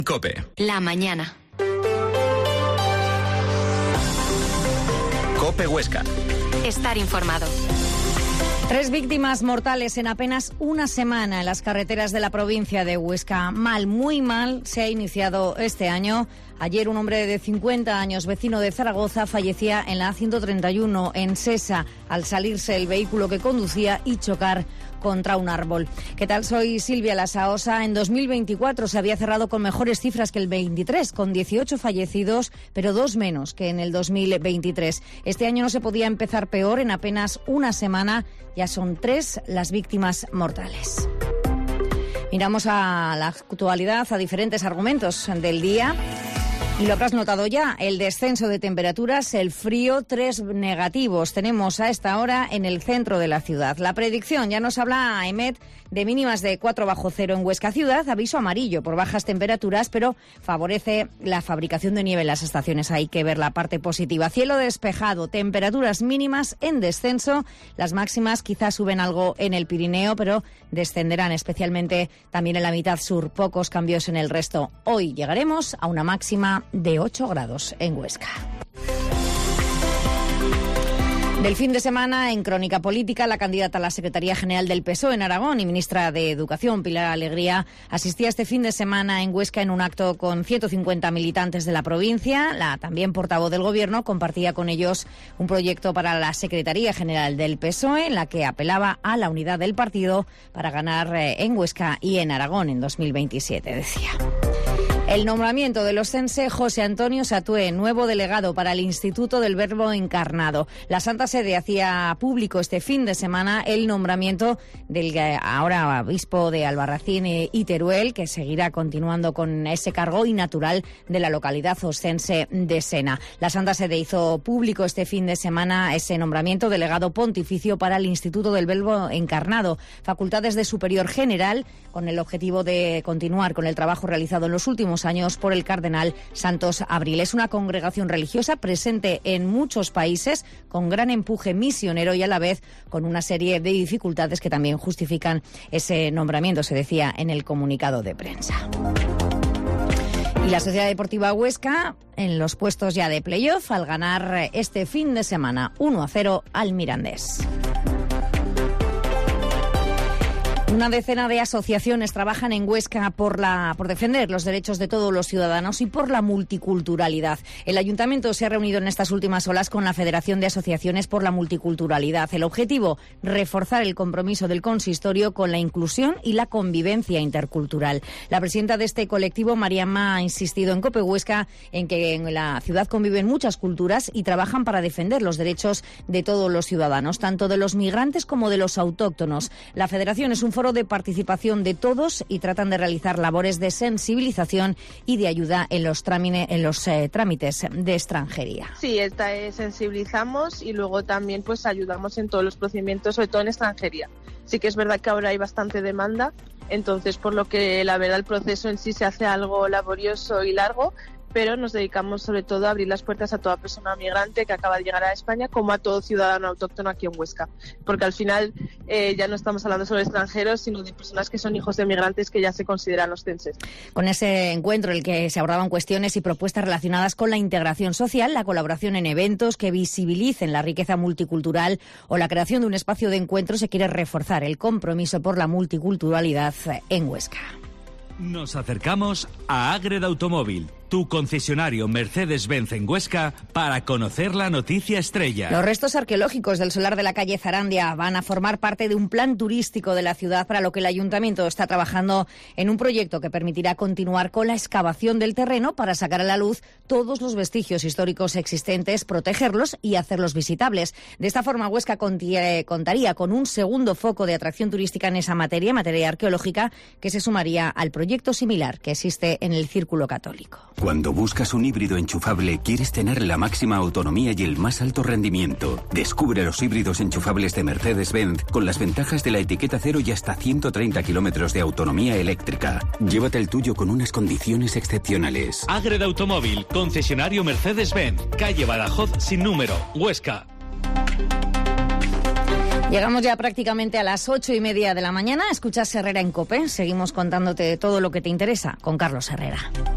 COPE. La mañana. COPE Huesca. Estar informado. 3 víctimas mortales en apenas una semana en las carreteras de la provincia de Huesca. Mal, muy mal, se ha iniciado este año. Ayer un hombre de 50 años, vecino de Zaragoza, fallecía en la A131 en Sesa al salirse el vehículo que conducía y chocar contra un árbol. ¿Qué tal? Soy Silvia Lasaosa. En 2024 se había cerrado con mejores cifras que el 23, con 18 fallecidos, pero 2 menos que en el 2023. Este año no se podía empezar peor. En apenas una semana ya son 3 las víctimas mortales. Miramos a la actualidad, a diferentes argumentos del día. Y lo habrás notado ya, el descenso de temperaturas, el frío, 3 negativos tenemos a esta hora en el centro de la ciudad. La predicción, ya nos habla EMET de mínimas de 4 bajo cero en Huesca ciudad, aviso amarillo por bajas temperaturas, pero favorece la fabricación de nieve en las estaciones. Hay que ver la parte positiva. Cielo despejado, temperaturas mínimas en descenso, las máximas quizás suben algo en el Pirineo, pero descenderán especialmente también en la mitad sur. Pocos cambios en el resto. Hoy llegaremos a una máxima de 8 grados en Huesca. Del fin de semana, en Crónica Política, la candidata a la Secretaría General del PSOE en Aragón y ministra de Educación, Pilar Alegría, asistía este fin de semana en Huesca en un acto con 150 militantes de la provincia. La también portavoz del Gobierno compartía con ellos un proyecto para la Secretaría General del PSOE, en la que apelaba a la unidad del partido para ganar en Huesca y en Aragón en 2027, decía. El nombramiento de los CENSE, José Antonio Satué, nuevo delegado para el Instituto del Verbo Encarnado. La Santa Sede hacía público este fin de semana el nombramiento del ahora obispo de Albarracín y Teruel, que seguirá continuando con ese cargo y natural de la localidad oscense de Sena. La Santa Sede hizo público este fin de semana ese nombramiento, delegado pontificio para el Instituto del Verbo Encarnado. Facultades de superior general, con el objetivo de continuar con el trabajo realizado en los últimos años por el cardenal Santos Abril. Es una congregación religiosa presente en muchos países, con gran empuje misionero y a la vez con una serie de dificultades que también justifican ese nombramiento, se decía en el comunicado de prensa. Y la Sociedad Deportiva Huesca en los puestos ya de playoff al ganar este fin de semana 1-0 al Mirandés. Una decena de asociaciones trabajan en Huesca por defender los derechos de todos los ciudadanos y por la multiculturalidad. El Ayuntamiento se ha reunido en estas últimas horas con la Federación de Asociaciones por la Multiculturalidad. El objetivo, reforzar el compromiso del consistorio con la inclusión y la convivencia intercultural. La presidenta de este colectivo, Mariama, ha insistido en COPE Huesca en que en la ciudad conviven muchas culturas y trabajan para defender los derechos de todos los ciudadanos, tanto de los migrantes como de los autóctonos. La Federación es un foro de participación de todos y tratan de realizar labores de sensibilización y de ayuda en los trámites de extranjería. Sí, sensibilizamos y luego también pues ayudamos en todos los procedimientos, sobre todo en extranjería. Sí que es verdad que ahora hay bastante demanda, entonces por lo que la verdad el proceso en sí se hace algo laborioso y largo, pero nos dedicamos sobre todo a abrir las puertas a toda persona migrante que acaba de llegar a España, como a todo ciudadano autóctono aquí en Huesca, porque al final ya no estamos hablando solo de extranjeros, sino de personas que son hijos de migrantes que ya se consideran oscenses. Con ese encuentro en el que se abordaban cuestiones y propuestas relacionadas con la integración social, la colaboración en eventos que visibilicen la riqueza multicultural o la creación de un espacio de encuentro, se quiere reforzar el compromiso por la multiculturalidad en Huesca. Nos acercamos a Ágreda Automóvil, tu concesionario Mercedes-Benz en Huesca, para conocer la noticia estrella. Los restos arqueológicos del solar de la calle Zarandia van a formar parte de un plan turístico de la ciudad, para lo que el Ayuntamiento está trabajando en un proyecto que permitirá continuar con la excavación del terreno para sacar a la luz todos los vestigios históricos existentes, protegerlos y hacerlos visitables. De esta forma, Huesca contaría con un segundo foco de atracción turística en esa materia arqueológica, que se sumaría al proyecto similar que existe en el Círculo Católico. Cuando buscas un híbrido enchufable, quieres tener la máxima autonomía y el más alto rendimiento. Descubre los híbridos enchufables de Mercedes-Benz con las ventajas de la etiqueta cero y hasta 130 kilómetros de autonomía eléctrica. Llévate el tuyo con unas condiciones excepcionales. Ágreda Automóvil, concesionario Mercedes-Benz, calle Badajoz sin número, Huesca. Llegamos ya prácticamente a las 8:30 de la mañana. Escuchas Herrera en COPE. Seguimos contándote todo lo que te interesa con Carlos Herrera.